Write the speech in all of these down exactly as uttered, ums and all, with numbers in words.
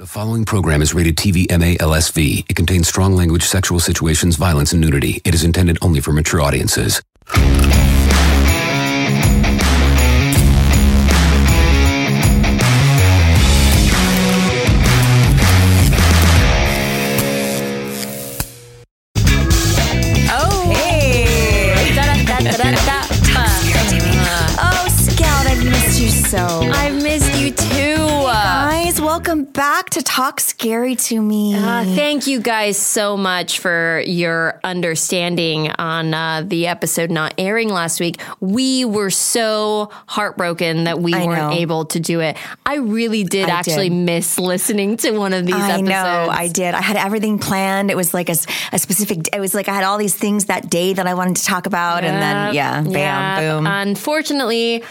The following program is rated T V M A L S V. It contains strong language, sexual situations, violence, and nudity. It is intended only for mature audiences. Oh, hey! Da-da-da-da-da-da. Oh, Scout, I've missed you so. I've missed you too. Guys, welcome back to Talk Scary to Me. Uh, thank you guys so much for your understanding on uh, the episode not airing last week. We were so heartbroken that we I weren't know. able to do it. I really did I actually did. miss listening to one of these I episodes. know, I did. I had everything planned. It was like a, s- a specific, it was like I had all these things that day that I wanted to talk about. And then, yeah, bam, Yeah. boom. Unfortunately,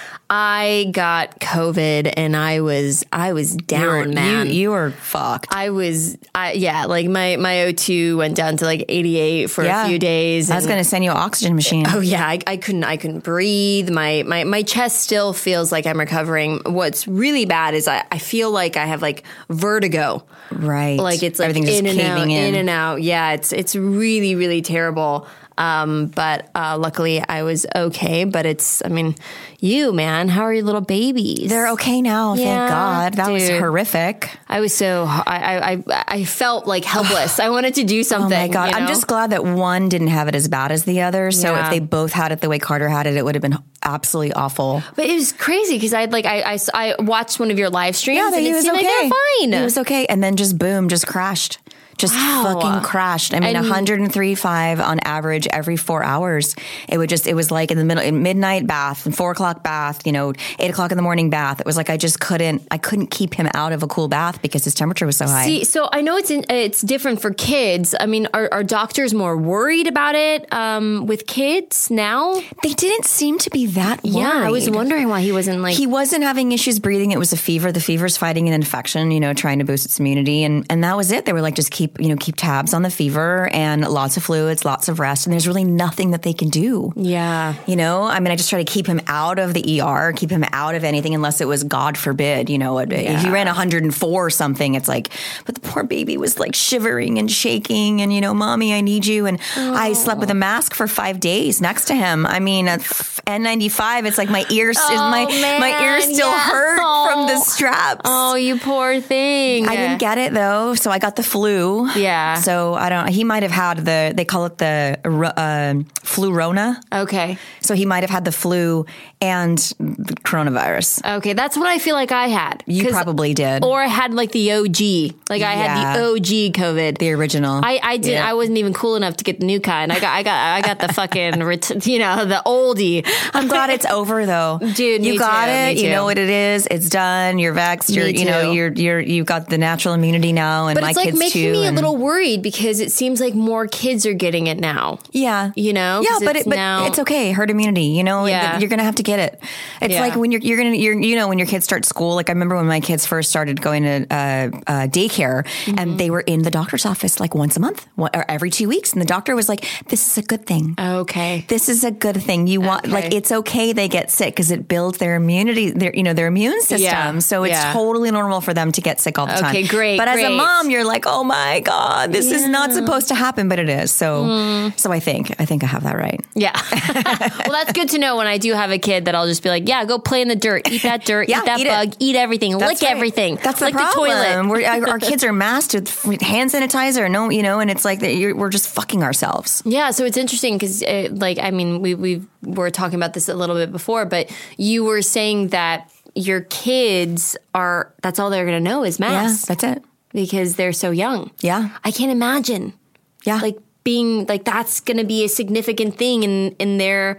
I got COVID and I was I was down, you, were, man. you, you were fucked. I was, I, yeah, like my, my O two went down to like eighty-eight for Yeah. a few days. I was and- going to send you an oxygen machine. Oh yeah, I, I couldn't, I couldn't breathe. My, my, my chest still feels like I'm recovering. What's really bad is I, I feel like I have like vertigo. Right. Like it's like Everything just in and out, caving in. in. and out. Yeah, it's, it's really, really terrible. Um, but, uh, luckily I was okay, but it's, I mean, you, man, how are your little babies? They're okay now, Yeah, thank God. That was dude. horrific. I was so, I, I, I felt like helpless. I wanted to do Oh something. my God. you I'm know? just glad that one didn't have it as bad as the other. So Yeah. if they both had it the way Carter had it, it would have been absolutely awful. But it was crazy because I like I, I, I watched one of your live streams and he it was seemed okay. like they're fine. He was okay. And then just boom, just crashed. Just Wow. fucking crashed. I mean, And- one hundred three point five on average every four hours. It would just, it was like in the middle, in midnight bath, and four o'clock bath, you know, eight o'clock in the morning bath. It was like I just couldn't, I couldn't keep him out of a cool bath because his temperature was so high. See, so I know it's in, it's different for kids. I mean, are, are doctors more worried about it um, with kids now? They didn't seem to be that worried. Yeah, I was wondering why he wasn't like. He wasn't having issues breathing. It was a fever. The fever's fighting an infection, you know, trying to boost its immunity. And, and that was it. They were like, just keep, you know, keep tabs on the fever and lots of fluids, lots of rest. And there's really nothing that they can do. yeah. You know, I mean, I just try to keep him out of the E R, keep him out of anything unless it was, God forbid, you know, if he ran one hundred four or something, it's like, but the poor baby was like shivering and shaking and, you know, mommy, I need you. And I slept with a mask for five days next to him. I mean, a N ninety-five, it's like my ears, my, my ears man, still yeah. hurt from the Oh. straps. Oh, you poor thing. I didn't get it though, so I got the flu. Yeah. So I don't. He might have had the. They call it the uh, flu-rona. Okay. So he might have had the flu and the coronavirus. Okay, that's what I feel like I had. You 'Cause- probably did. Or I had like the O G. Like I had Yeah. the O G COVID. The original. I, I did. Yeah. I wasn't even cool enough to get the new kind. I got. I got. I got the fucking. ret- You know, the oldie. I'm glad it's over though, Dude, You me got too, it. me You too. know what it is. It's done. You're vexed. You're. Me You know. too. You're. You're. You got the natural immunity now, and But my it's like kids making too. me a and- little worried because it seems like more kids are getting it now. Yeah. You know? Yeah, 'Cause but it's it, but now- it's okay. Herd immunity. You know, Yeah. you're gonna have to get it. It's Yeah. like when you're you're gonna you're you know when your kids start school. Like I remember when my kids first started going to uh, uh, daycare, Mm-hmm. and they were in the doctor's office like once a month one- or every two weeks, and the doctor was like, "This is a good thing. Okay. This is a good thing. You want Okay. like it's okay they get sick because it builds their immunity, their you know their immune system. Yeah. So it's Yeah. totally normal for them to get sick all the time. Okay, great, But as a great. mom, you're like, oh my god, this is not supposed to happen, but it is. So Mm. so I think I think I have that right. Yeah. Well, that's good to know when I do have a kid that I'll just be like, yeah, go play in the dirt, eat that dirt, Yeah, eat that eat it. bug, eat everything, That's lick right. everything. That's the like problem. the toilet. We're, our, our kids are masked with hand sanitizer, no, you know, and it's like that you're, we're just fucking ourselves. Yeah, so it's interesting because, uh, like, I mean, we we were talking about this a little bit before, but you were saying that your kids are, that's all they're going to know is Yeah, masks that's it. because they're so young. Yeah. I can't imagine. Yeah. Like, being, like, that's going to be a significant thing in, in their,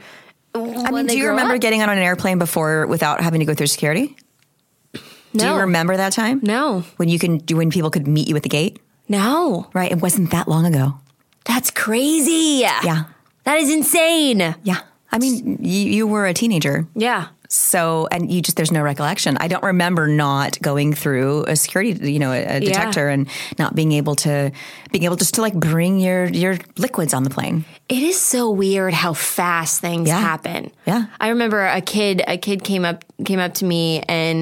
I mean, do you remember getting on an airplane before without having to go through security? Do No. you remember that time? No. When you can do when people could meet you at the gate? No. Right. It wasn't that long ago. That's crazy. Yeah. That is insane. Yeah. I mean, you, you were a teenager. Yeah. So, and you just, there's no recollection. I don't remember not going through a security, you know, a, a detector and not being able to, being able just to like bring your, your liquids on the plane. It is so weird how fast things Yeah. happen. Yeah. I remember a kid, a kid came up, came up to me and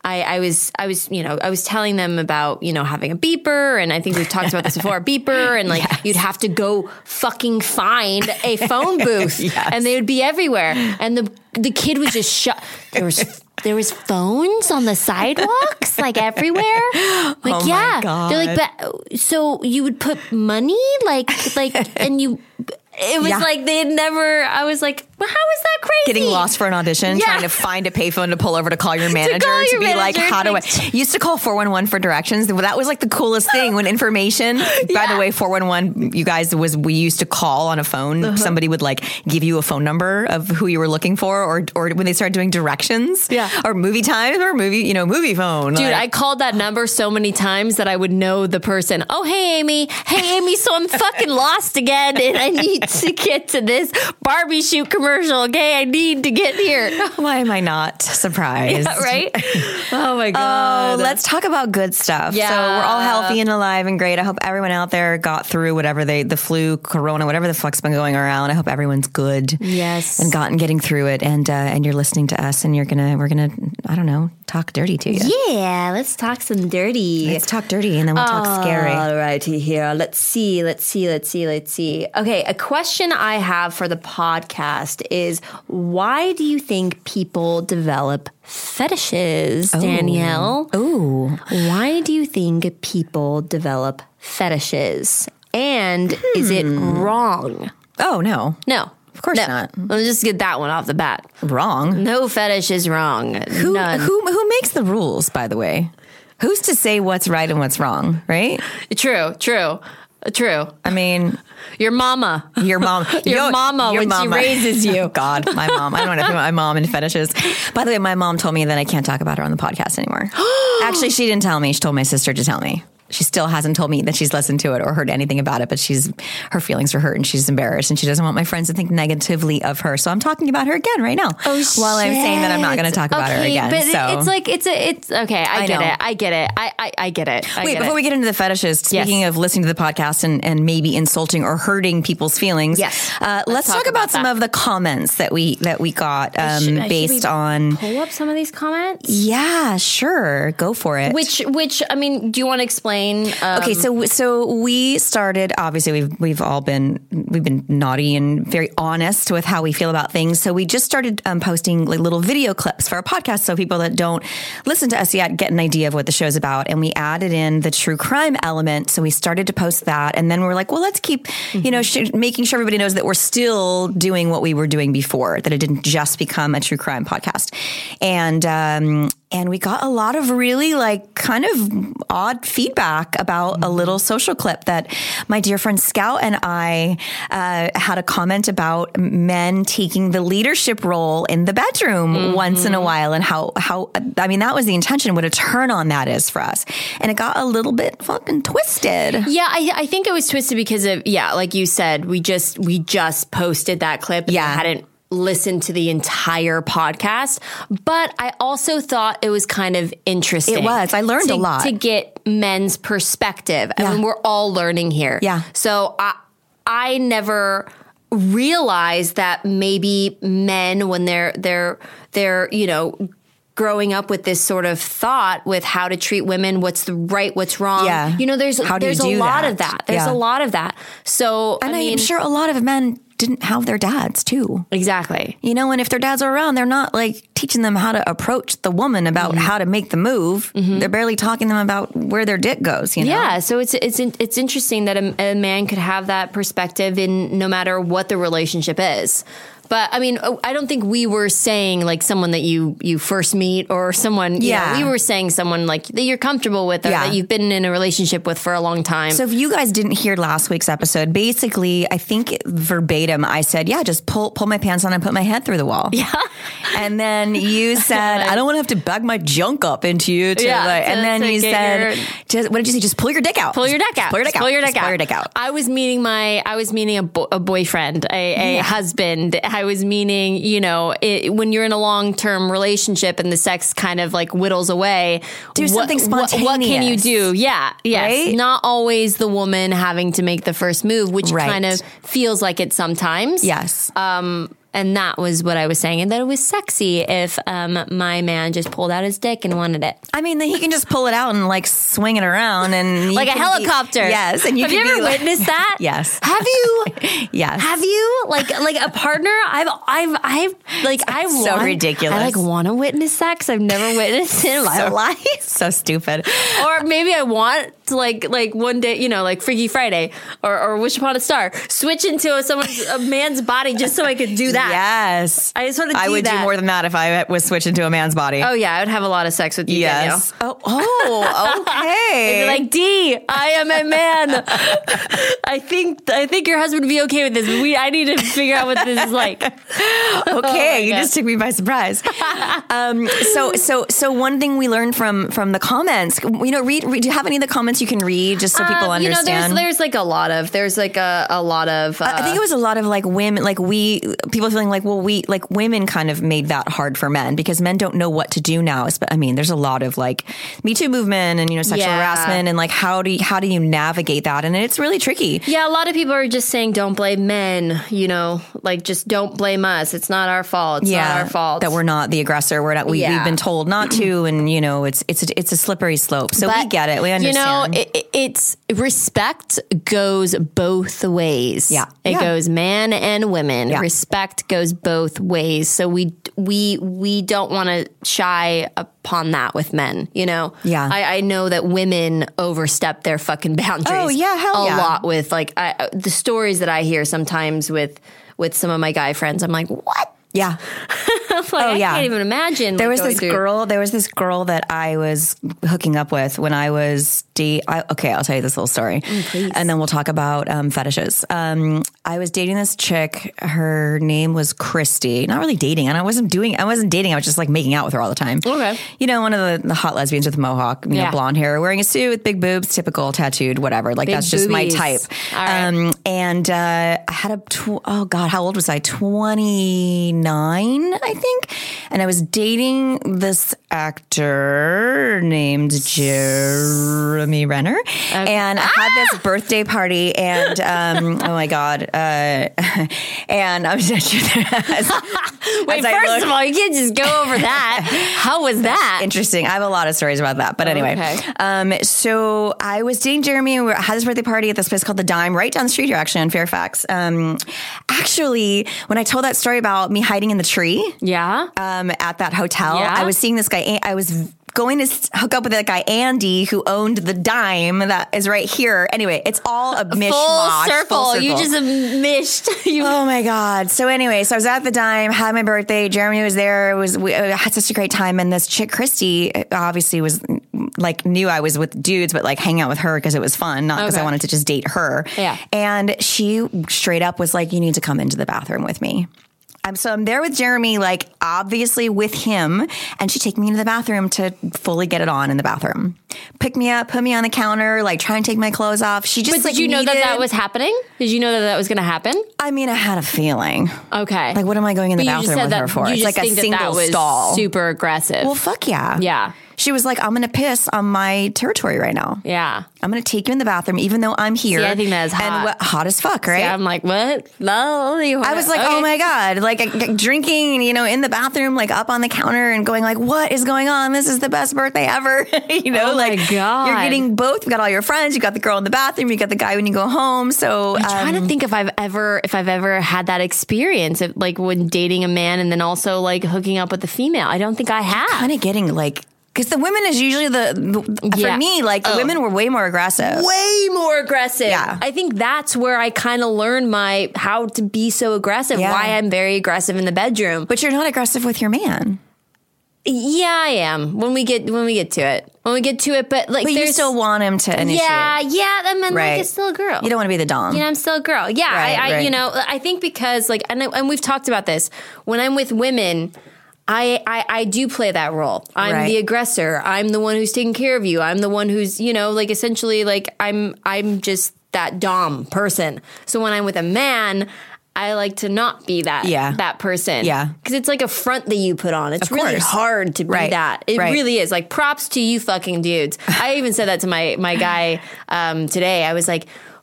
I, I was, I was, you know, I was telling them about, you know, having a beeper. And I think we've talked about this before, a beeper. And like, yes. you'd have to go fucking find a phone booth yes. and they would be everywhere. And the, the kid was just shut. There was, there was phones on the sidewalks, like everywhere. Like, oh yeah. My God. They're like, but so you would put money like, like, and you, it was yeah. like they had never, I was like, well, how is that crazy? Getting lost for an audition, yeah. trying to find a payphone to pull over to call your manager, to, call your to be manager. like, how do I? You used to call four one one for directions. That was like the coolest thing when information, yeah. by the way, four one one, you guys, was we used to call on a phone. Uh-huh. Somebody would like give you a phone number of who you were looking for, or or when they started doing directions, yeah. or movie time, or movie, you know, movie phone. Dude, like. I called that number so many times that I would know the person. Oh, hey, Amy. Hey, Amy, so I'm fucking lost again, and I need to get to this Barbie shoot commercial. Okay, I need to get here. Why am I not surprised? Yeah, right? Oh my God. Oh, let's talk about good stuff. Yeah. So we're all healthy and alive and great. I hope everyone out there got through whatever they, the flu, corona, whatever the fuck's been going around. I hope everyone's good. Yes. And gotten getting through it. And, uh, and you're listening to us and you're going to, we're going to, I don't know, talk dirty to you. Yeah. Let's talk some dirty. Let's talk dirty and then we'll talk all scary. All righty here. Let's see. Let's see. Let's see. Let's see. Okay. A question I have for the podcast is, why do you think people develop fetishes, oh. Danielle? Ooh. Why do you think people develop fetishes? And hmm. is it wrong? Oh, no. No. Of course no. not. Let's just get that one off the bat. Wrong. No fetish is wrong. Who, None. who, who makes the rules, by the way? Who's to say what's right and what's wrong, right? True, true. True. I mean, your mama, your mom, your yo, mama your when mama. she raises you. Oh God, my mom. I don't know anything about my mom and fetishes. By the way, my mom told me that I can't talk about her on the podcast anymore. Actually, she didn't tell me. She told my sister to tell me. She still hasn't told me that she's listened to it or heard anything about it, but she's her feelings are hurt and she's embarrassed and she doesn't want my friends to think negatively of her. So I'm talking about her again right now. Oh, while shit. I'm saying that I'm not going to talk about okay, her again. But so. it's like it's a it's okay. I, I get know. it. I get it. I I, I get it. I Wait, get before it. we get into the fetishes, speaking yes. of listening to the podcast and, and maybe insulting or hurting people's feelings, yes, uh, let's, let's talk, talk about, about some of the comments that we that we got um, should, should based we on. Pull up some of these comments. Yeah, sure, go for it. Which which I mean, do you want to explain? Um, okay, so so we started. Obviously, we've we've all been we've been naughty and very honest with how we feel about things. So we just started um, posting like little video clips for our podcast, so people that don't listen to us yet get an idea of what the show's about. And we added in the true crime element. So we started to post that, and then we're like, well, let's keep mm-hmm. you know sh- making sure everybody knows that we're still doing what we were doing before. That it didn't just become a true crime podcast, and. Um, And we got a lot of really like kind of odd feedback about mm-hmm. a little social clip that my dear friend Scout and I uh, had a comment about men taking the leadership role in the bedroom mm-hmm. once in a while and how, how, I mean, that was the intention, what a turn on that is for us. And it got a little bit fucking twisted. Yeah, I, I think it was twisted because of, yeah, like you said, we just, we just posted that clip. And yeah. hadn't listen to the entire podcast, but I also thought it was kind of interesting. It was. I learned to, a lot. To get men's perspective. I yeah. mean, we're all learning here. Yeah. So I, I never realized that maybe men, when they're, they're, they're, you know, growing up with this sort of thought with how to treat women, what's the right, what's wrong. Yeah. You know, there's, how do there's you do a lot that? of that. There's yeah. a lot of that. So, and I mean, I'm sure a lot of men didn't have their dads too. Exactly. You know, and if their dads are around, they're not like teaching them how to approach the woman about mm-hmm. how to make the move. Mm-hmm. They're barely talking to them about where their dick goes, you know? Yeah. So it's, it's, it's interesting that a, a man could have that perspective in no matter what the relationship is. But I mean, I don't think we were saying like someone that you, you first meet or someone, yeah, you know, we were saying someone like that you're comfortable with or yeah. that you've been in a relationship with for a long time. So if you guys didn't hear last week's episode, basically, I think verbatim, I said, yeah, just pull, pull my pants on and put my head through the wall. Yeah. And then you said, I don't want to have to bag my junk up into you. To yeah, like, to, and then you said, your, just, what did you say? Just pull your dick out. Pull your dick out. Pull your dick out. Pull your dick, out. Pull your dick out. I was meeting my, I was meeting a, bo- a boyfriend, a, a yeah. husband. I was meaning, you know, it, when you're in a long-term relationship and the sex kind of like whittles away, do what, something spontaneous. What, what can you do? Yeah. Yes. Right? Not always the woman having to make the first move, which right. kind of feels like it sometimes. Yes. Um, And that was what I was saying. And that it was sexy if um, my man just pulled out his dick and wanted it. I mean, he can just pull it out and like swing it around and like a helicopter. Be, yes. And you have you ever like, witnessed that? Yes. Have you? Yes. Have you? Like like a partner? I've I've I've like I want, so ridiculous. I like want to witness that because I've never witnessed it in my so, life. So stupid. Or maybe I want to like like one day, you know, like Freaky Friday or, or Wish Upon a Star, switch into a, someone's a man's body just so I could do that. Yes. I just want to do I would that. do more than that if I was switched into a man's body. Oh yeah, I would have a lot of sex with you, yes. Danielle. Oh, oh, okay. It'd be like, D, I am a man. I think I think your husband would be okay with this. But we I need to figure out what this is like. Okay, oh you just took me by surprise. um, so so so one thing we learned from from the comments, you know, read, read do you have any of the comments you can read just so people uh, understand? You know, there's there's like a lot of there's like a, a lot of. Uh, I think it was a lot of like women, like we people feeling like, well, we like women kind of made that hard for men because men don't know what to do now. I mean, there's a lot of like Me Too movement and you know sexual yeah. harassment and like how do you, how do you navigate that? And it's really tricky. Yeah, a lot of people are just saying don't blame men. You know, like just don't blame us. It's not our fault. It's yeah, not our fault that we're not the aggressor. We're not. We, yeah. We've been told not to, and you know, it's it's a, it's a slippery slope. So but, we get it. We understand. You know, it, it's respect goes both ways. Yeah, it yeah. goes man and women. Yeah. Respect goes both ways. So we we we don't want to shy upon that with men. You know. Yeah. I, I know that women overstep their fucking boundaries. Oh yeah, hell a yeah. lot with like I, the stories that I hear sometimes with with some of my guy friends. I'm like, what? Yeah. like, oh, I yeah. can't even imagine. There like, was this through. girl. There was this girl that I was hooking up with when I was date. I, okay, I'll tell you this little story, mm, and then we'll talk about um, fetishes. Um, I was dating this chick. Her name was Christy. Not really dating, and I wasn't doing. I wasn't dating. I was just like making out with her all the time. Okay. You know, one of the, the hot lesbians with a mohawk, you yeah. know, blonde hair, wearing a suit with big boobs, typical, tattooed, whatever. Like big that's just boobies. my type. All right. Um, and uh, I had a tw- oh god, how old was I? twenty-nine, I think. And I was dating this actor named Jeremy Renner. Okay. And I had this birthday party and, um, oh my God. Uh, and I was just, as, Wait, as first look, of all, you can't just go over that. How was that? Interesting. I have a lot of stories about that. But anyway. Okay. Um, so I was dating Jeremy and we had this birthday party at this place called The Dime, right down the street here, actually, in Fairfax. Um, actually, when I told that story about me hiding in the tree. Yeah. Um, at that hotel, yeah. I was seeing this guy. I was going to hook up with that guy, Andy, who owned the Dime that is right here. Anyway, it's all a mishmash. Full circle. Full circle. You just mished. you- oh my God. So anyway, so I was at the Dime, had my birthday. Jeremy was there. It was we I had such a great time. And this chick, Christy, obviously was like knew I was with dudes, but like hang out with her because it was fun, not because okay. I wanted to just date her. Yeah. And she straight up was like, "You need to come into the bathroom with me." Um, so I'm there with Jeremy, like obviously with him, and she take me into the bathroom to fully get it on in the bathroom. Pick me up, put me on the counter, like try and take my clothes off. She just But did like, you know needed, that that was happening? Did you know that that was going to happen? I mean, I had a feeling. Okay. Like, what am I going in the but you just bathroom said with that, her for? You It's just like a think single that, that was stall. Super aggressive. Well, fuck yeah. Yeah. She was like, "I'm going to piss on my territory right now. Yeah. I'm going to take you in the bathroom, even though I'm here." See, I think that is hot. And what, hot as fuck, right? Yeah, I'm like, what? No, you I was like, okay. oh my God, like uh, drinking, you know, in the bathroom, like up on the counter and going like, what is going on? This is the best birthday ever. you know, Oh my like God. you're getting both. You got all your friends. You got the girl in the bathroom. You got the guy when you go home. So I'm trying um, to think if I've ever, if I've ever had that experience of like when dating a man and then also like hooking up with a female. I don't think I have. kind of getting like, because the women is usually the, the Yeah. for me, like the Oh. women were way more aggressive. Way more aggressive. Yeah. I think that's where I kind of learned my how to be so aggressive. Yeah. Why I'm very aggressive in the bedroom. But you're not aggressive with your man. Yeah, I am. When we get when we get to it, when we get to it, but like, But you there's still want him to initiate. yeah, yeah. And then Right. like it's still a girl. You don't want to be the dom. You know, I'm still a girl. Yeah, Right, I, I right. you know, I think because like, and, and we've talked about this. When I'm with women, I, I, I do play that role. I'm Right. the aggressor. I'm the one who's taking care of you. I'm the one who's, you know, like essentially like I'm, I'm just that dom person. So when I'm with a man, I like to not be that, Yeah. that person. Yeah. Cause it's like a front that you put on. It's Of really course. hard to be Right. that. It Right. really is. Like props to you fucking dudes. I even said that to my, my guy, um, today. I was like,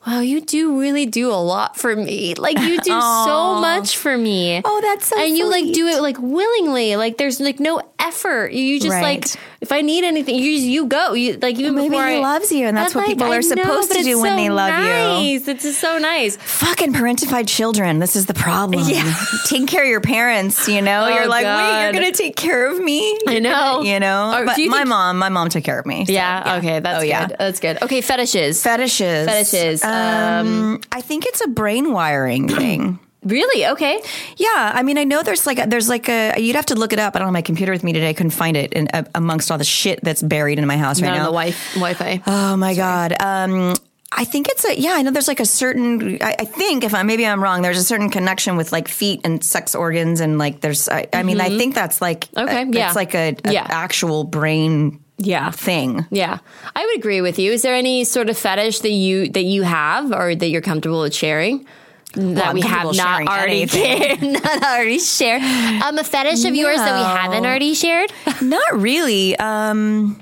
wow, you do really do a lot for me. Like you do so much for me. Oh, that's so And sweet. you like do it like willingly. Like there's like no effort. You just Right. like, if I need anything, you just, you go. You like even Maybe before he I, loves you, and that's I'm what like, people I are supposed know, to but do it's when so they love you. nice. It's just so nice. Fucking parentified children. This is the problem. Yeah. Taking care of your parents, you know? Oh, you're like, God. wait, you're going to take care of me? I know. You know? Or but do you my think- mom, my mom took care of me. so, Yeah, okay, that's Oh, good. yeah. That's good. Okay, fetishes. Fetishes. Fetishes. Um, I think it's a brain wiring thing. Really? Okay. Yeah, I mean, I know there's like a, there's like a you'd have to look it up. I don't have my computer with me today. I couldn't find it in, uh, amongst all the shit that's buried in my house right Not on now. the wi- Wi-Fi. Oh my god. Um, I think it's a yeah. I know there's like a certain. I, I think if I maybe I'm wrong. There's a certain connection with like feet and sex organs and like there's. I, I mean, I think that's like Okay, a, yeah. It's like a, a Yeah. actual brain Yeah. thing. Yeah, I would agree with you. Is there any sort of fetish that you that you have or that you're comfortable with sharing? That I'm we have comfortable not sharing already anything. not already shared. Um, a fetish of yours that we No. haven't already shared. Not really. Um,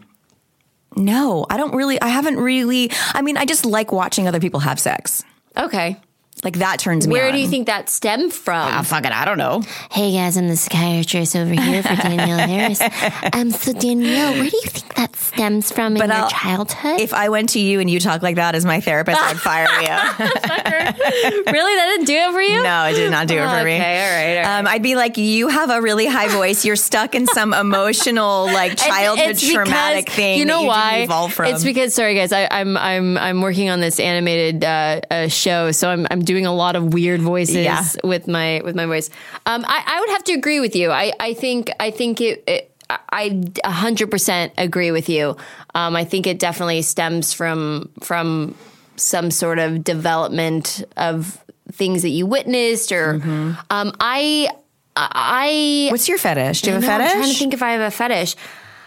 no, I don't really. I haven't really. I mean, I just like watching other people have sex. Okay, Like that turns me where on. do you think that stemmed from? Ah, fuck it, I don't know. Hey guys, I'm the psychiatrist over here for Danielle Harris. Um, so Danielle, where do you think that stems from in But your I'll- childhood? If I went to you and you talk like that as my therapist, I'd fire you. Really, that didn't do it for you? No, it did not do it for me. Okay, all right, all right. Um, I'd be like, you have a really high voice. You're stuck in some emotional, like childhood It's because- traumatic thing. You know that you why? Didn't evolve from. It's because sorry guys, I, I'm I'm I'm working on this animated uh, uh, show, so I'm I'm doing a lot of weird voices Yeah. with my with my voice. Um, I, I would have to agree with you. I, I think I think it. it I a hundred percent agree with you. Um, I think it definitely stems from from some sort of development of things that you witnessed, or Mm-hmm. um, I I What's your fetish? Do you have a I know, fetish? I'm trying to think if I have a fetish.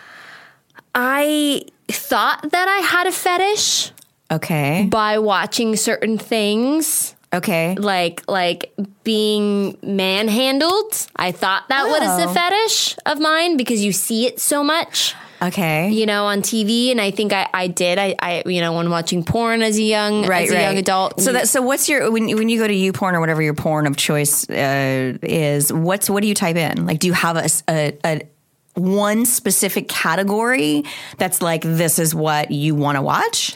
I thought that I had a fetish Okay. by watching certain things, Okay. like like being manhandled. I thought that was Oh. a fetish of mine because you see it so much, Okay. you know, on T V. And I think I, I did. I, I you know, when watching porn as a young Right, as a right. young adult. So that so what's your when when you go to YouPorn or whatever your porn of choice uh, is? What's what do you type in? Like, do you have a, s- a- a- one specific category that's like this is what you want to watch?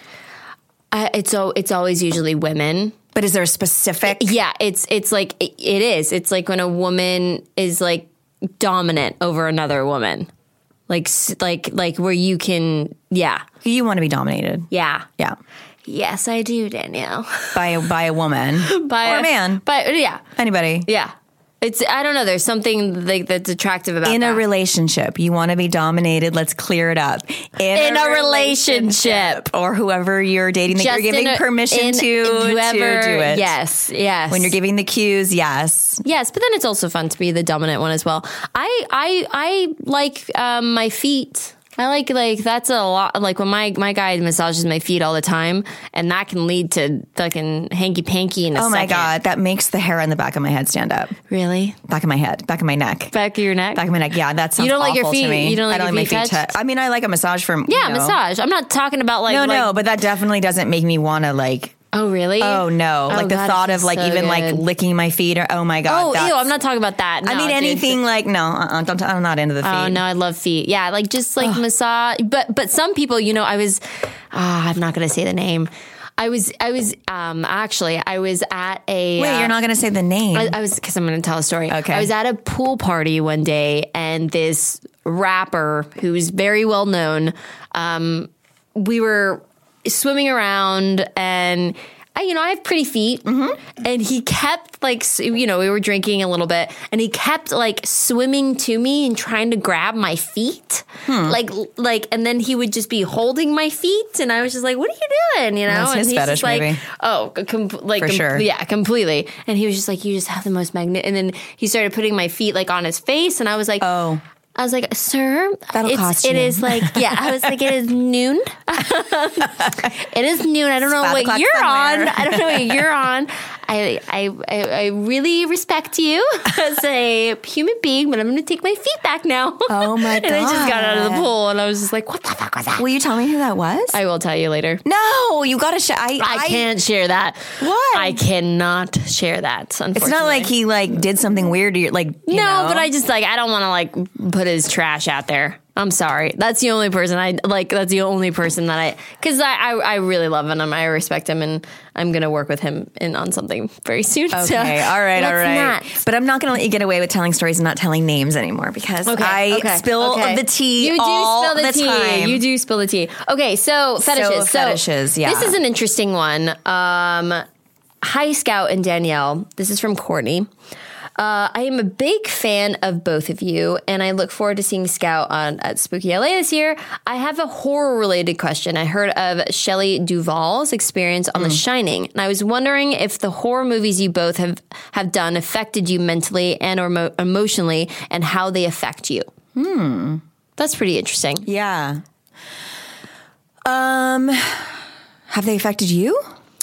uh, it's so it's always usually women. But is there a specific? Yeah, it's it's like it, it is. It's like when a woman is like dominant over another woman, like s- like like where you can, yeah, You want to be dominated? yeah, Yeah, yes, I do, Danielle. by a, by a woman By or a man, but yeah, anybody. yeah. It's I don't know. There's something like that's attractive about In that. a relationship, you want to be dominated. Let's clear it up. In a relationship. or whoever you're dating, that Just you're giving in a- permission in- to whoever, to do it. Yes, yes. When you're giving the cues, yes. Yes, but then it's also fun to be the dominant one as well. I I I like um, my feet. I like like that's a lot. Like when my my guy massages my feet all the time, and that can lead to fucking hanky panky in a Oh my second. god, that makes the hair on the back of my head stand up. Really? Back of my head, back of my neck. Back of your neck? Back of my neck. Yeah, that sounds You don't like your awful to feet- me. you don't like I don't your like my feet feet touched? touched. I mean, I like a massage from Yeah, you know. massage. I'm not talking about like No, like, no, but that definitely doesn't make me want to like. oh really? Oh no! Oh, like the God, it thought of feels like so even like good. licking my feet or oh my god. Oh, that's- ew! I'm not talking about that. I No, mean dude. anything like no. Uh-uh, don't, I'm not into the feet. Oh no, I love feet. Yeah, like just like massage. But but some people, you know, I was. Ah, I'm not going to say the name. I was I was um actually I was at a. Wait, uh, you're not going to say the name. I, I was because I'm going to tell a story. Okay. I was at a pool party one day, and this rapper who's very well known. Um, we were swimming around, and I, you know, I have pretty feet, Mm-hmm. and he kept like, s- you know, we were drinking a little bit, and he kept like swimming to me and trying to grab my feet, Hmm. like, like, and then he would just be holding my feet, and I was just like, "What are you doing?" You know, That's and his he's fetish, just like, maybe. "Oh, com- like, For com- sure. yeah, completely." And he was just like, "You just have the most magnet," and then he started putting my feet like on his face, and I was like, Oh. I was like, sir, That'll it's, cost it you. is like, yeah, I was like, it is noon. It is noon. I don't know five what o'clock you're somewhere. on. I don't know what you're on. I, I, I, I really respect you as a human being, but I'm going to take my feet back now. Oh my God. And I just got out of the pool and I was just like, what the fuck was that? Will you tell me who that was? I will tell you later. No, you got to share. I, I, I can't share that. What? I cannot share that, unfortunately. It's not like he like did something weird. Or like you No, know? but I just like, I don't want to like put his trash out there. I'm sorry. That's the only person I like. That's the only person that I, because I, I, I really love him. I respect him, and I'm going to work with him in on something very soon. Okay, so all right, all right. Not. But I'm not going to let you get away with telling stories and not telling names anymore because Okay, I okay, spill okay. the tea You do all spill the, the tea. time. You do spill the tea. Okay, so fetishes. So fetishes, yeah. This is an interesting one. Um, hi, Scout and Danielle. This is from Courtney. Uh, I am a big fan of both of you, and I look forward to seeing Scout on at Spooky L A this year. I have a horror-related question. I heard of Shelley Duvall's experience on mm. The Shining, and I was wondering if the horror movies you both have, have done affected you mentally and or mo- emotionally, and how they affect you. Hmm. That's pretty interesting. Yeah. Um, have they affected you?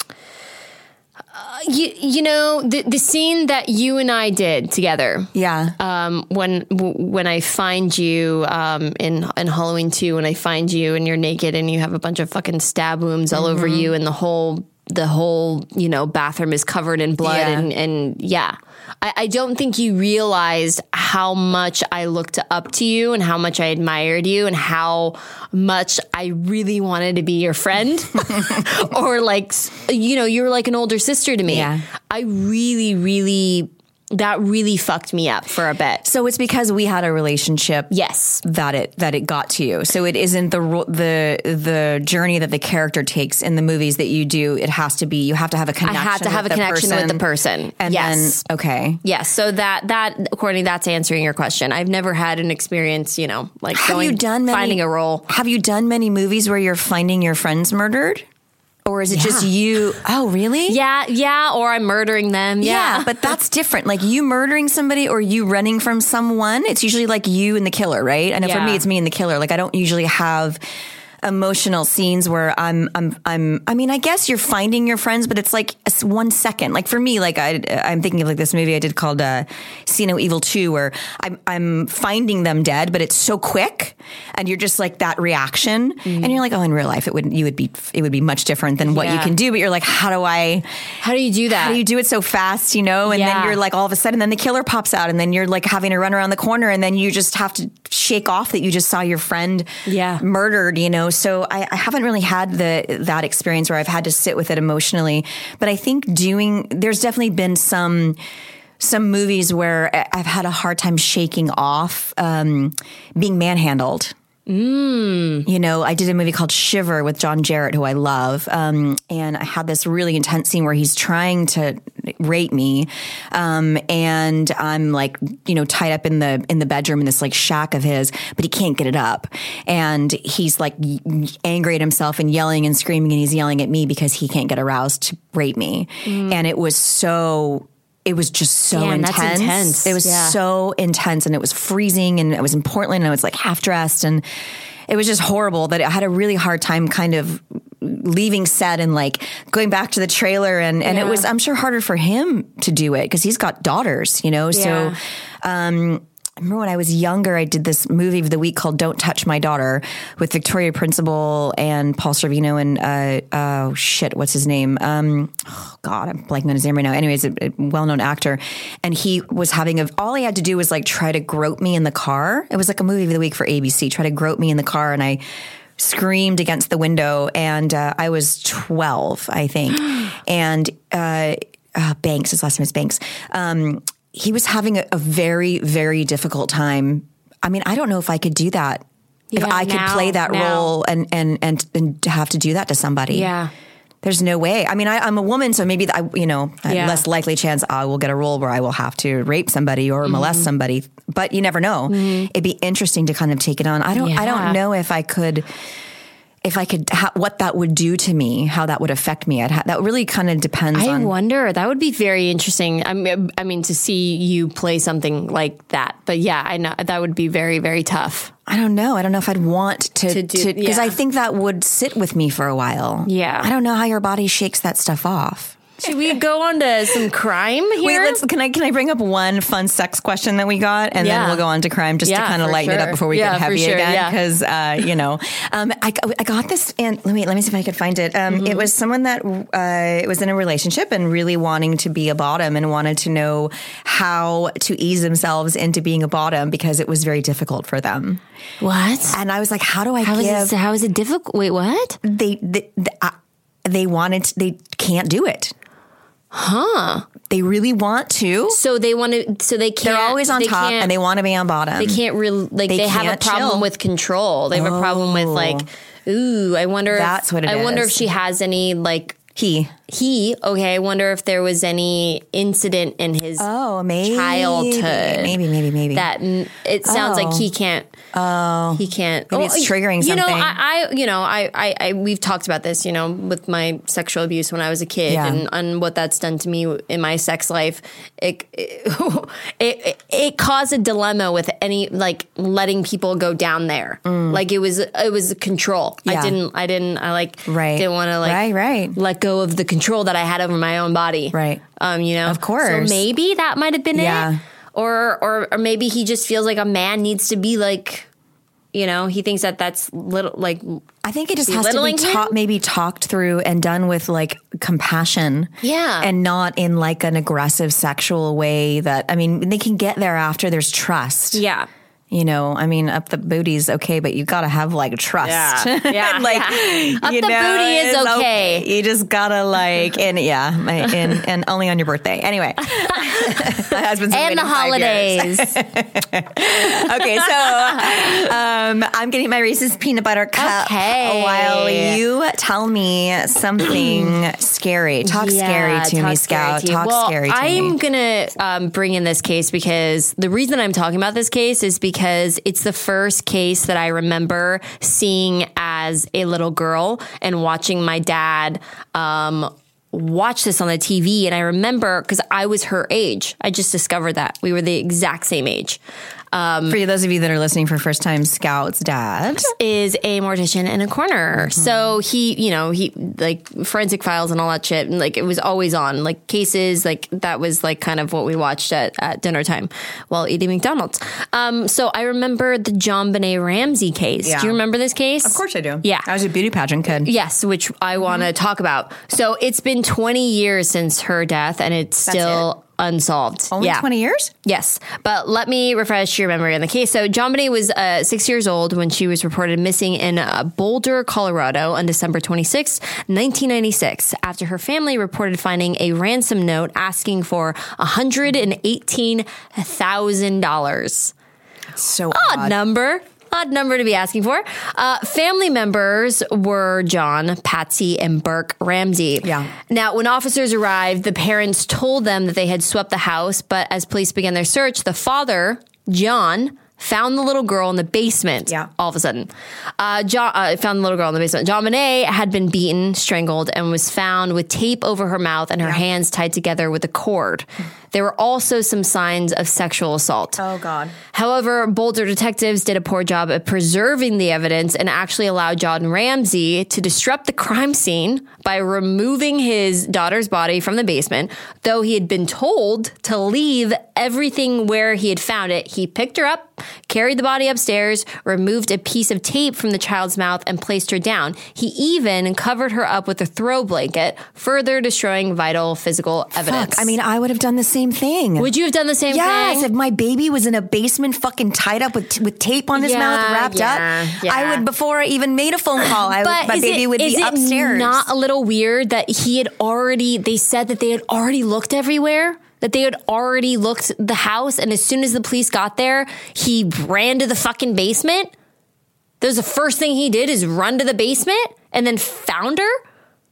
You, you know, the the scene that you and I did together. Yeah. Um, when when I find you um, in in Halloween two, when I find you and you're naked and you have a bunch of fucking stab wounds all mm-hmm. over you, and the whole the whole you know bathroom is covered in blood, yeah. and and yeah. I, I don't think you realized how much I looked up to you and how much I admired you and how much I really wanted to be your friend or like, you know, you were like an older sister to me. Yeah. I really, really, that really fucked me up for a bit. So it's because we had a relationship. Yes. That it, that it got to you. So it isn't the, the, the journey that the character takes in the movies that you do. It has to be, you have to have a connection. I have to have a connection with the person. And yes. then, okay. Yes. So that, that, Courtney, that's answering your question. I've never had an experience, you know, like have going, you done many, finding a role. Have you done many movies where you're finding your friends murdered? Or is it yeah. just you? Oh, really? Yeah, yeah. Or I'm murdering them. Yeah. yeah, but that's different. Like you murdering somebody or you running from someone, it's usually like you and the killer, right? I know yeah. for me, it's me and the killer. Like I don't usually have emotional scenes where I'm, I'm, I'm, I mean, I guess you're finding your friends, but it's like one second. Like for me, like I, I'm thinking of like this movie I did called, uh, See No Evil two, where I'm, I'm finding them dead, but it's so quick and you're just like that reaction. Mm. And you're like, oh, in real life, it would, you would be, it would be much different than what yeah. you can do. But you're like, how do I, how do you do that? How do you do it so fast, you know? And yeah. then you're like, all of a sudden, then the killer pops out and then you're like having to run around the corner and then you just have to shake off that you just saw your friend yeah. murdered, you know? So I, I haven't really had the that experience where I've had to sit with it emotionally, but I think doing there's definitely been some some movies where I've had a hard time shaking off um, being manhandled. Mm. You know, I did a movie called Shiver with John Jarrett, who I love. Um, and I had this really intense scene where he's trying to rape me. Um, and I'm like, you know, tied up in the, in the bedroom in this like shack of his, but he can't get it up. And he's like angry at himself and yelling and screaming, and he's yelling at me because he can't get aroused to rape me. Mm. And it was so It was just so yeah, intense. That's intense. It was yeah. so intense, and it was freezing, and I was in Portland, and I was like half dressed, and it was just horrible that I had a really hard time kind of leaving set and like going back to the trailer. And, and yeah. it was, I'm sure, harder for him to do it because he's got daughters, you know? Yeah. So, um, I remember when I was younger, I did this movie of the week called Don't Touch My Daughter with Victoria Principal and Paul Sorvino and, uh, oh shit, what's his name? Um, oh God, I'm blanking on his name right now. Anyways, a, a well-known actor. And he was having a, all he had to do was like try to grope me in the car. It was like a movie of the week for A B C, try to grope me in the car. And I screamed against the window, and uh, I was twelve, I think. and uh, uh, Banks, his last name is Banks. Um, he was having a, a very, very difficult time. I mean, I don't know if I could do that. Yeah, if I could now, play that now. role and, and, and, and have to do that to somebody. Yeah. There's no way. I mean, I, I'm a woman, so maybe I, you know, yeah. less likely chance I will get a role where I will have to rape somebody or mm-hmm. molest somebody. But you never know. Mm-hmm. It'd be interesting to kind of take it on. I don't. Yeah. I don't know if I could. If I could, ha- what that would do to me, how that would affect me. I'd ha- that really kind of depends I on. I wonder. That would be very interesting. I mean, I mean, to see you play something like that. But yeah, I know that would be very, very tough. I don't know. I don't know if I'd want to, to do, because yeah. I think that would sit with me for a while. Yeah. I don't know how your body shakes that stuff off. Should we go on to some crime here? Wait, let's, can I can I bring up one fun sex question that we got, and yeah. then we'll go on to crime just yeah, to kind of lighten sure. it up before we yeah, get heavy sure, again. Because yeah. uh, you know, um, I I got this, and let me let me see if I could find it. Um, mm-hmm. It was someone that uh, was in a relationship and really wanting to be a bottom and wanted to know how to ease themselves into being a bottom because it was very difficult for them. What? And I was like, how do I how give? Is it, how is it difficult? Wait, what? They they they, uh, they wanted to, they can't do it. Huh. They really want to. So they want to, so they can't. They're always on top and they want to be on bottom. They can't really, like, they, they have a problem chill. with control. They have oh. a problem with, like, ooh, I wonder That's if, what it I is. wonder if she has any, like, He. He, okay, I wonder if there was any incident in his oh, maybe, childhood. Maybe, maybe, maybe. That it sounds oh. like he can't. Oh. He can't. Maybe oh, it's triggering you something. You know, I, I, you know, I, I, I, we've talked about this, you know, with my sexual abuse when I was a kid yeah. and, and what that's done to me in my sex life. It, it, it, it caused a dilemma with any, like, letting people go down there. Mm. Like, it was, it was control. Yeah. I didn't, I didn't, I, like, right. didn't want to, like, right, right. let go of the control that I had over my own body. Right. Um, you know, of course. So maybe that might have been yeah. it. Or, or, or maybe he just feels like a man needs to be like, you know, he thinks that that's little, like, I think it just has to be ta- maybe talked through and done with, like, compassion. Yeah. And not in, like, an aggressive sexual way that, I mean, they can get there after there's trust. Yeah. You know, I mean, up the booty's okay, but you got to have, like, trust. Yeah, yeah. like, yeah. Up you the know, booty is okay. okay. You just got to, like, and yeah, my, and, and only on your birthday. Anyway. My husband's been and the holidays. Okay, so um, I'm getting my Reese's peanut butter cup okay. while you tell me something scary. Talk yeah, scary to talk me, Scout. To talk well, scary to I'm me. I'm going to um, bring in this case because the reason I'm talking about this case is because Because it's the first case that I remember seeing as a little girl and watching my dad um, watch this on the T V. And I remember because I was her age. I just discovered that. We were the exact same age. Um, for those of you that are listening for first time, Scout's dad is a mortician in a corner. Mm-hmm. So he, you know, he like forensic files and all that shit. And like, it was always on like cases. Like that was like kind of what we watched at, at dinner time while eating McDonald's. Um, so I remember the JonBenét Ramsey case. Yeah. Do you remember this case? Of course I do. Yeah. I was a beauty pageant kid. Yes. Which I want to mm-hmm. talk about. So it's been twenty years since her death and it's That's still it. unsolved. Only yeah. twenty years? Yes. But let me refresh your memory on the case. So JonBenét was uh, six years old when she was reported missing in uh, Boulder, Colorado on December twenty-sixth, nineteen ninety-six, after her family reported finding a ransom note asking for one hundred eighteen thousand dollars. So odd. Odd number. Odd number to be asking for. Uh, family members were John, Patsy, and Burke Ramsey. Yeah. Now, when officers arrived, the parents told them that they had swept the house, but as police began their search, the father, John, found the little girl in the basement. Yeah. All of a sudden. Uh, John, uh, found the little girl in the basement. JonBenét had been beaten, strangled, and was found with tape over her mouth and her yeah. hands tied together with a cord. There were also some signs of sexual assault. Oh, God. However, Boulder detectives did a poor job at preserving the evidence and actually allowed John Ramsey to disrupt the crime scene by removing his daughter's body from the basement. Though he had been told to leave everything where he had found it, he picked her up, carried the body upstairs, removed a piece of tape from the child's mouth, and placed her down. He even covered her up with a throw blanket, further destroying vital physical evidence. Fuck. I mean, I would have done the same thing. Would you have done the same yes, thing? Yes, if my baby was in a basement fucking tied up with with tape on his yeah, mouth, wrapped yeah, up, yeah. I would, before I even made a phone call, I but would, my baby it, would be upstairs. Is it not a little weird that he had already, they said that they had already looked everywhere? That they had already looked the house, and as soon as the police got there, he ran to the fucking basement? That was the first thing he did, is run to the basement and then found her?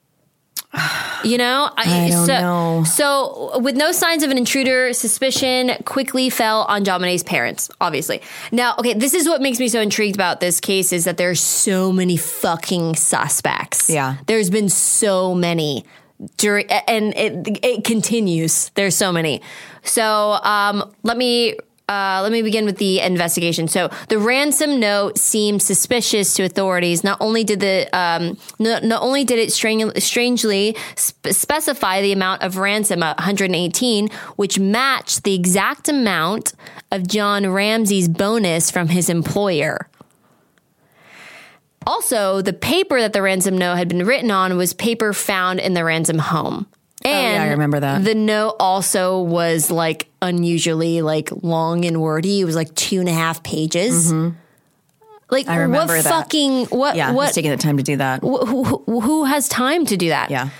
You know, I, I don't so, know. So, with no signs of an intruder, suspicion quickly fell on JonBenét's parents, obviously. Now, okay, this is what makes me so intrigued about this case is that there's so many fucking suspects. Yeah. There's been so many. During, and it, it continues. There's so many. So, um, let me Uh, let me begin with the investigation. So the ransom note seemed suspicious to authorities. Not only did the um, not, not only did it strange, strangely sp- specify the amount of ransom at one hundred eighteen, which matched the exact amount of John Ramsey's bonus from his employer. Also, the paper that the ransom note had been written on was paper found in the ransom home. And oh, yeah, I remember that. The note also was like unusually like long and wordy. It was like two and a half pages. Mm-hmm. Like I remember what that. fucking what? Yeah, what? who's taking the time to do that? Wh- who, who, who has time to do that? Yeah.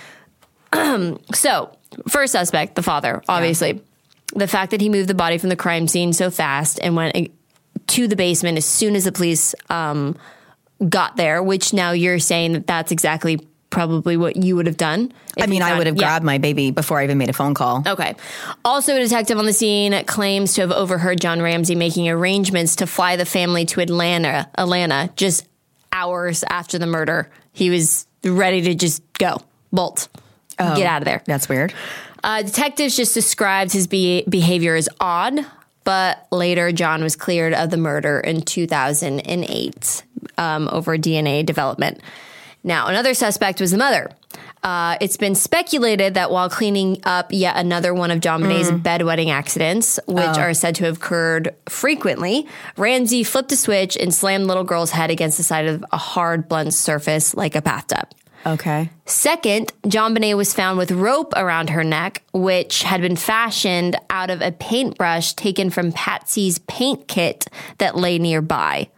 So, first suspect, the father, obviously. Yeah. The fact that he moved the body from the crime scene so fast and went to the basement as soon as the police um, got there, which now you're saying that that's exactly probably what you would have done. I mean, I would have yeah. grabbed my baby before I even made a phone call. Okay. Also, a detective on the scene claims to have overheard John Ramsey making arrangements to fly the family to Atlanta, Atlanta, just hours after the murder. He was ready to just go, bolt, oh, get out of there. That's weird. Uh, detectives just described his be- behavior as odd, but later John was cleared of the murder in two thousand eight um, over D N A development. Now, another suspect was the mother. Uh, it's been speculated that while cleaning up yet another one of JonBenét's mm. bedwetting accidents, which oh. are said to have occurred frequently, Ramsey flipped a switch and slammed the little girl's head against the side of a hard, blunt surface like a bathtub. Okay. Second, JonBené was found with rope around her neck, which had been fashioned out of a paintbrush taken from Patsy's paint kit that lay nearby.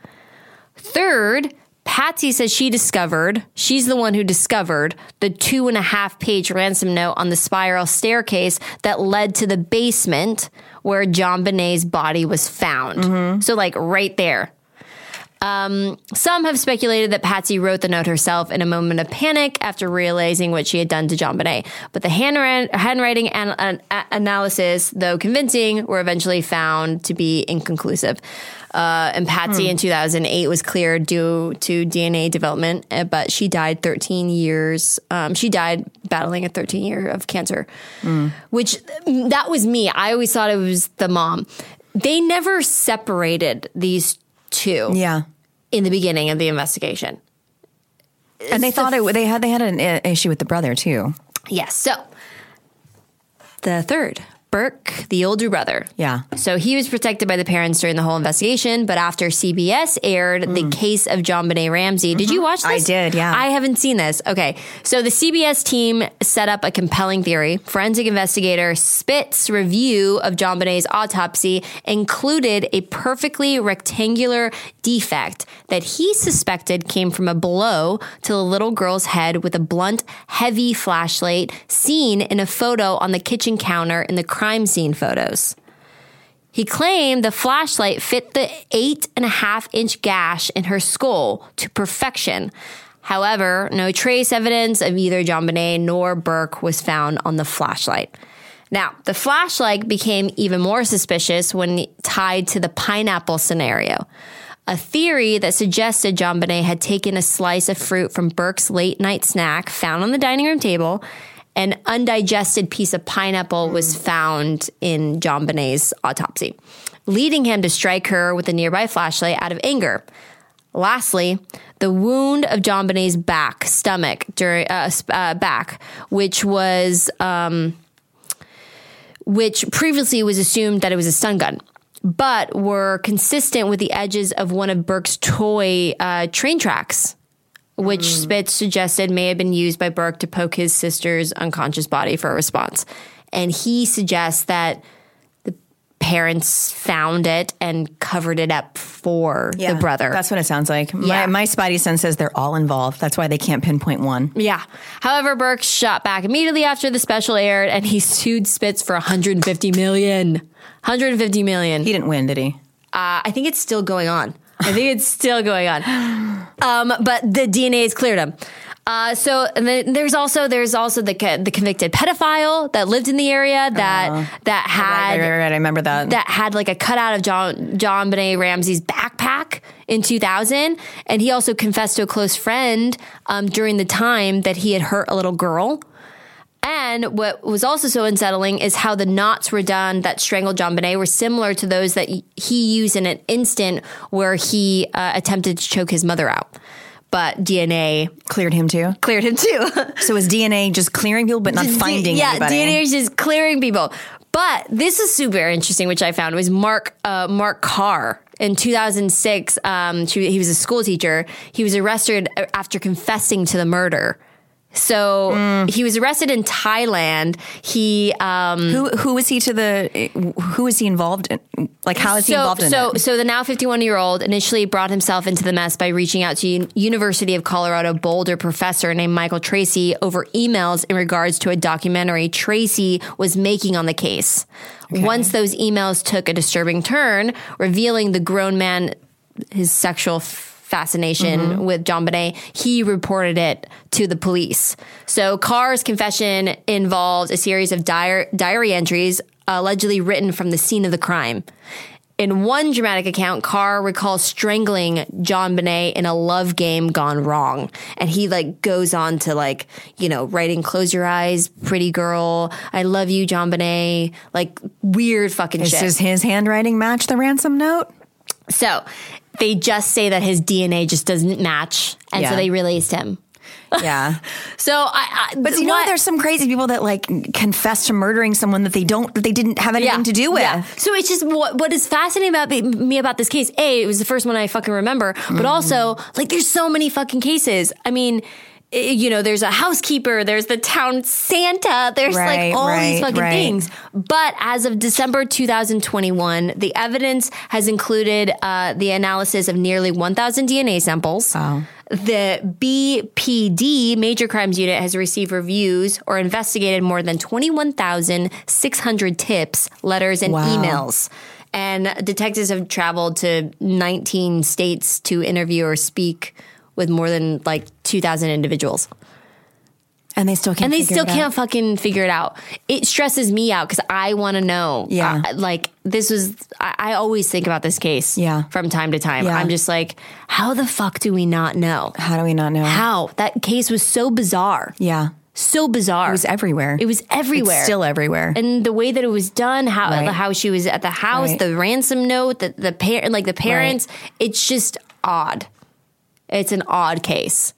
Third, Patsy says she discovered, she's the one who discovered the two and a half page ransom note on the spiral staircase that led to the basement where JonBenét's body was found. Mm-hmm. So like right there. Um, some have speculated that Patsy wrote the note herself in a moment of panic after realizing what she had done to JonBené. But the hand- handwriting an- an- analysis, though convincing, were eventually found to be inconclusive. Uh, and Patsy hmm. in two thousand eight was cleared due to D N A development, but she died thirteen years. Um, she died battling a thirteen year of cancer, mm. which that was me. I always thought it was the mom. They never separated these two. Yeah. In the beginning of the investigation. And they it's thought the, it, they had, they had an uh, issue with the brother too. Yes. So the third, Burke, the older brother. Yeah. So he was protected by the parents during the whole investigation, but after C B S aired mm. the case of JonBené Ramsey, mm-hmm. did you watch this? I did, yeah. I haven't seen this. Okay. So the C B S team set up a compelling theory. Forensic investigator Spitz's review of JonBené's autopsy included a perfectly rectangular defect that he suspected came from a blow to the little girl's head with a blunt, heavy flashlight seen in a photo on the kitchen counter in the crime scene photos. He claimed the flashlight fit the eight and a half inch gash in her skull to perfection. However, no trace evidence of either JonBené nor Burke was found on the flashlight. Now, the flashlight became even more suspicious when tied to the pineapple scenario, a theory that suggested JonBené had taken a slice of fruit from Burke's late night snack found on the dining room table. An undigested piece of pineapple was found in JonBené's autopsy, leading him to strike her with a nearby flashlight out of anger. Lastly, the wound of JonBené's back, stomach, during uh, uh, back, which was, um, which previously was assumed that it was a stun gun, but were consistent with the edges of one of Burke's toy uh, train tracks, which mm. Spitz suggested may have been used by Burke to poke his sister's unconscious body for a response. And he suggests that the parents found it and covered it up for yeah, the brother. That's what it sounds like. Yeah. My, my spidey sense says they're all involved. That's why they can't pinpoint one. Yeah. However, Burke shot back immediately after the special aired, and he sued Spitz for one hundred fifty million dollars. one hundred fifty million dollars. He didn't win, did he? Uh, I think it's still going on. I think it's still going on. Um, but the D N A has cleared him. Uh, so and then there's also there's also the the convicted pedophile that lived in the area that uh, that had right, right, right, right. I remember that that had like a cutout of John JonBené Ramsey's backpack in two thousand, and he also confessed to a close friend um, during the time that he had hurt a little girl. And then what was also so unsettling is how the knots were done that strangled JonBenet were similar to those that he used in an instant where he uh, attempted to choke his mother out. But D N A cleared him too. Cleared him too. So is D N A just clearing people but not finding yeah, anybody? Yeah, D N A is just clearing people. But this is super interesting, which I found was Mark uh, Mark Carr. In two thousand six, um, he was a school teacher. He was arrested after confessing to the murder. So mm. he was arrested in Thailand. He um, who who was he to the who was he involved in? Like how is so, he involved in so, it? So the now fifty-one year old initially brought himself into the mess by reaching out to U- University of Colorado Boulder professor named Michael Tracy over emails in regards to a documentary Tracy was making on the case. Okay. Once those emails took a disturbing turn, revealing the grown man his sexual f- fascination mm-hmm. with JonBenet, he reported it to the police. So Carr's confession involved a series of diary, diary entries allegedly written from the scene of the crime. In one dramatic account, Carr recalls strangling JonBenet in a love game gone wrong. And he like goes on to like, you know, writing close your eyes, pretty girl, I love you, JonBenet, like weird fucking Is shit. Does his handwriting match the ransom note? So they just say that his D N A just doesn't match. And yeah. so they released him. Yeah. So I, I but you know, there's some crazy people that like confess to murdering someone that they don't, that they didn't have anything yeah, to do with. Yeah. So it's just what, what is fascinating about me, me about this case. A, it was the first one I fucking remember, but mm. also like there's so many fucking cases. I mean, you know, there's a housekeeper, there's the town Santa, there's right, like all right, these fucking right. things. But as of December two thousand twenty-one, the evidence has included uh, the analysis of nearly one thousand D N A samples. Wow. The B P D, Major Crimes Unit, has received reviews or investigated more than twenty-one thousand six hundred tips, letters, and wow. emails. And detectives have traveled to nineteen states to interview or speak with more than like two thousand individuals. And they still can't And they figure still it can't out. fucking figure it out. It stresses me out because I want to know. Yeah. Uh, like this was, I, I always think about this case yeah. from time to time. Yeah. I'm just like, how the fuck do we not know? How do we not know? How? That case was so bizarre. Yeah. So bizarre. It was everywhere. It was everywhere. It's still everywhere. And the way that it was done, how right. how she was at the house, right. the ransom note, the the par- like the parents, right. it's just odd. It's an odd case.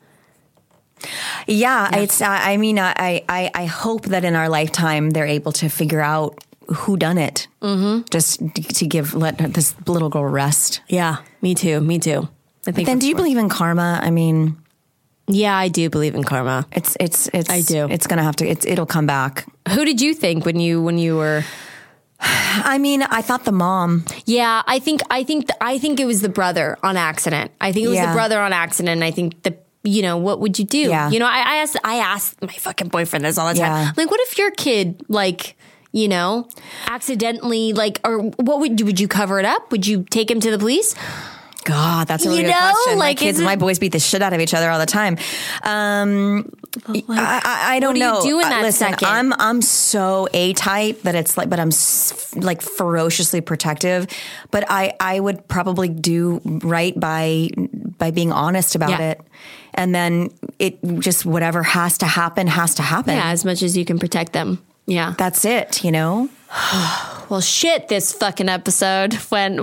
Yeah, yeah. it's. Uh, I mean, I, I I hope that in our lifetime they're able to figure out who done it. Mm-hmm. Just to give let this little girl rest. Yeah, me too. Me too. I think. But then, do you believe in karma? I mean, yeah, I do believe in karma. It's it's it's. I do. It's gonna have to. It's it'll come back. Who did you think when you when you were? I mean, I thought the mom. Yeah, I think I think the, I think it was the brother on accident. I think it was yeah. the brother on accident. I think the. You know, what would you do? Yeah. You know, I, I asked I asked my fucking boyfriend this all the time. Yeah. Like, what if your kid, like, you know, accidentally, like, or what would you, would you cover it up? Would you take him to the police? God, that's a really you good know? question. Like, my kids, it, my boys beat the shit out of each other all the time. Um, like, I, I, I don't what know. What do you do in uh, that listen, second? I'm I'm so A type that it's like, but I'm s- like ferociously protective. But I I would probably do right by by being honest about yeah. it, and then it just whatever has to happen has to happen. Yeah, as much as you can protect them. Yeah, that's it. You know. Well, shit, this fucking episode went.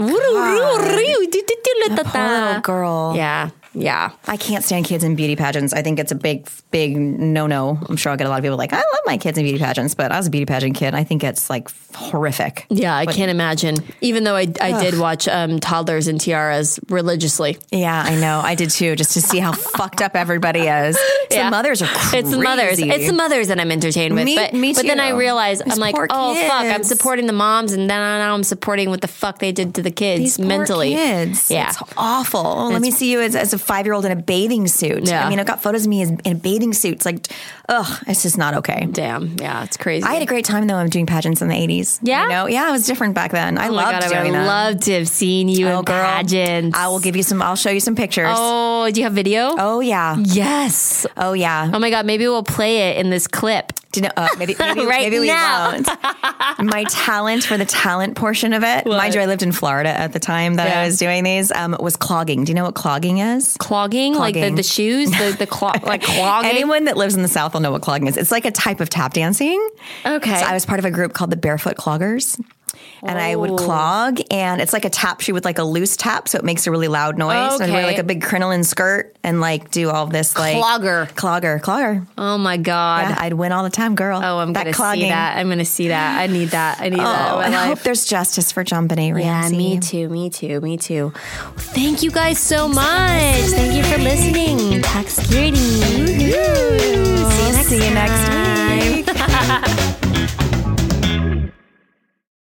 Poor girl. Yeah. Yeah. I can't stand kids in beauty pageants. I think it's a big, big no-no. I'm sure I'll get a lot of people like, I love my kids in beauty pageants, but I was a beauty pageant kid. I think it's like horrific. Yeah, I but, can't imagine. Even though I, I did watch um, Toddlers and Tiaras religiously. Yeah, I know. I did too, just to see how fucked up everybody is. It's yeah. The mothers are crazy. It's the mothers. It's the mothers that I'm entertained with. Me, but, me too. But then I realized, These I'm like, oh, kids. fuck, I'm supporting the moms, and then now I'm supporting what the fuck they did to the kids These poor mentally. kids. Yeah. It's awful. Oh, let me see you as, as a five-year-old in a bathing suit. Yeah. I mean, I've got photos of me as, in a bathing suit. It's like, ugh, it's just not okay. Damn. Yeah, it's crazy. I had a great time, though, of doing pageants in the eighties. Yeah? You know? Yeah, it was different back then. I oh my loved God, doing I would that. love to have seen you oh, in girl, pageants. I will give you some, I'll show you some pictures. Oh, do you have video? Oh, yeah. Yes. Oh, yeah. Oh my God, maybe we'll play it in this clip. Do you know, uh, maybe maybe, Right maybe we now. won't. My talent for the talent portion of it, What? mind you, I lived in Florida at the time that Yeah. I was doing these, um, was clogging. Do you know what clogging is? Clogging, like the, Clogging. the shoes, the, the clog, like clogging. Anyone that lives in the South will know what clogging is. It's like a type of tap dancing. Okay. So I was part of a group called the Barefoot Cloggers. And I would Oh. clog, and it's like a tap shoe with like a loose tap, so it makes a really loud noise. And I'd wear Okay. like a big crinoline skirt and like do all this like Clogger. clogger, clogger. Oh my God. Yeah, I'd win all the time, girl. Oh, I'm that going to clogging. see that. I'm going to see that. I need that. I need that in Oh, my and I life. hope there's justice for John Benet Yeah, Ramsey. me too, me too, me too. Thank you guys so much. Thank you for listening. Tax Security. See you next, See you next week. week.